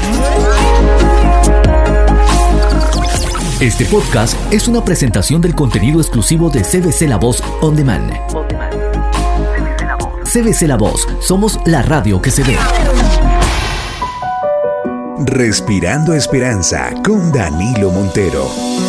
Este podcast es una presentación del contenido exclusivo de CBC La Voz On Demand. CBC La Voz, somos la radio que se ve. Respirando Esperanza con Danilo Montero.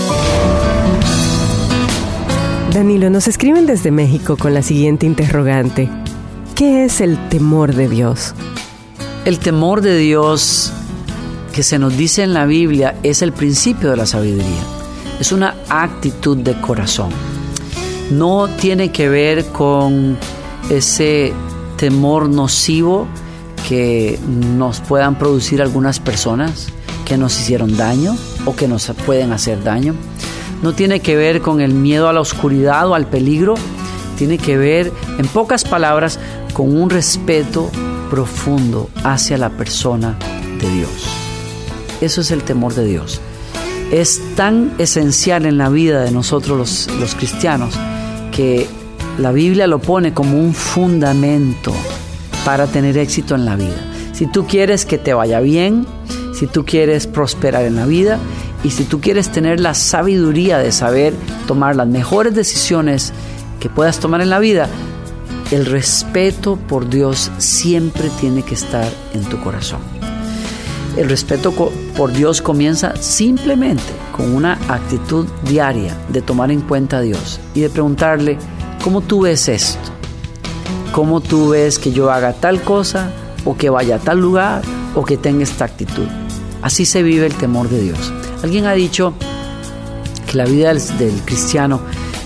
Danilo, nos escriben desde México con la siguiente interrogante. ¿Qué es el temor de Dios? El temor de Dios que se nos dice en la Biblia es el principio de la sabiduría. Es una actitud de corazón. No tiene que ver con ese temor nocivo que nos puedan producir algunas personas que nos hicieron daño o que nos pueden hacer daño. No tiene que ver con el miedo a la oscuridad o al peligro. Tiene que ver, en pocas palabras, con un respeto profundo hacia la persona de Dios. Eso es el temor de Dios. Es tan esencial en la vida de nosotros los cristianos que la Biblia lo pone como un fundamento para tener éxito en la vida. Si tú quieres que te vaya bien, si tú quieres prosperar en la vida y si tú quieres tener la sabiduría de saber tomar las mejores decisiones que puedas tomar en la vida, el respeto por Dios siempre tiene que estar en tu corazón. El respeto por Dios comienza simplemente con una actitud diaria de tomar en cuenta a Dios y de preguntarle, ¿cómo tú ves esto? ¿Cómo tú ves que yo haga tal cosa o que vaya a tal lugar o que tenga esta actitud? Así se vive el temor de Dios. Alguien ha dicho que la vida del cristiano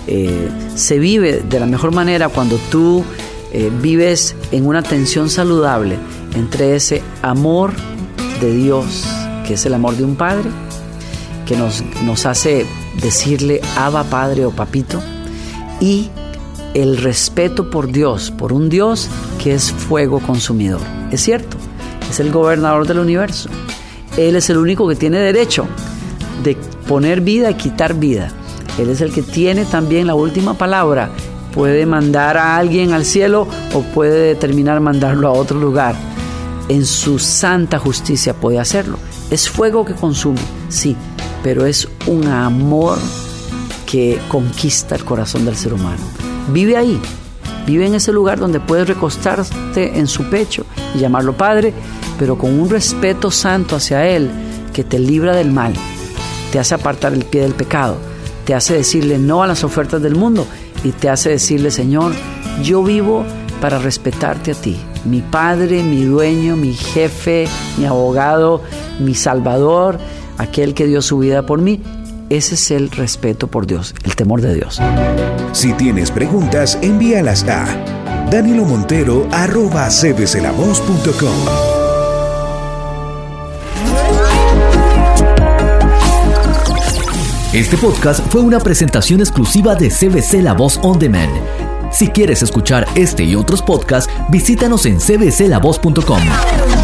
se vive de la mejor manera cuando tú vives en una tensión saludable entre ese amor de Dios, que es el amor de un padre, que nos hace decirle Abba, Padre o Papito, y el respeto por Dios, por un Dios que es fuego consumidor. Es cierto, es el gobernador del universo. Él es el único que tiene derecho de poner vida y quitar vida. Él es el que tiene también la última palabra. Puede mandar a alguien al cielo o puede determinar mandarlo a otro lugar. En su santa justicia puede hacerlo. Es fuego que consume, sí, pero es un amor que conquista el corazón del ser humano. Vive ahí, vive en ese lugar donde puedes recostarte en su pecho y llamarlo Padre, pero con un respeto santo hacia Él que te libra del mal, te hace apartar el pie del pecado, te hace decirle no a las ofertas del mundo y te hace decirle, Señor, yo vivo para respetarte a ti, mi Padre, mi dueño, mi jefe, mi abogado, mi Salvador, aquel que dio su vida por mí. Ese es el respeto por Dios, el temor de Dios. Si tienes preguntas, envíalas a danilomontero@cbclavoz.com. Este podcast fue una presentación exclusiva de CBC La Voz On Demand. Si quieres escuchar este y otros podcasts, visítanos en cbclavoz.com.